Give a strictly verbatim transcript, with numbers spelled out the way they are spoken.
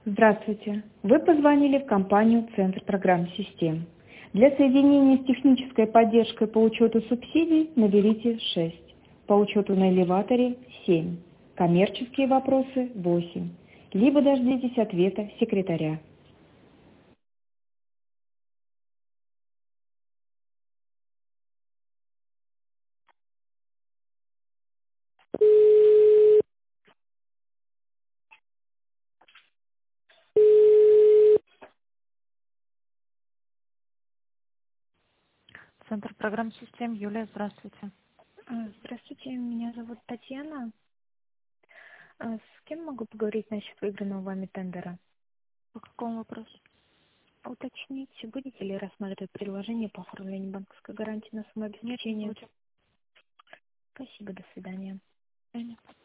Здравствуйте. Вы позвонили в компанию «Центр программ систем». Для соединения с технической поддержкой по учету субсидий наберите шесть. По учету на элеваторе семь. Коммерческие вопросы восемь. Либо дождитесь ответа секретаря. Центр программ систем. Юлия, здравствуйте. А, Здравствуйте, меня зовут Татьяна. А, С кем могу поговорить насчет выигранного вами тендера? По какому вопросу? Уточнить, будете ли рассматривать предложение по оформлению банковской гарантии на Нет, не самообеспечение? будем. Спасибо, до свидания. Женя.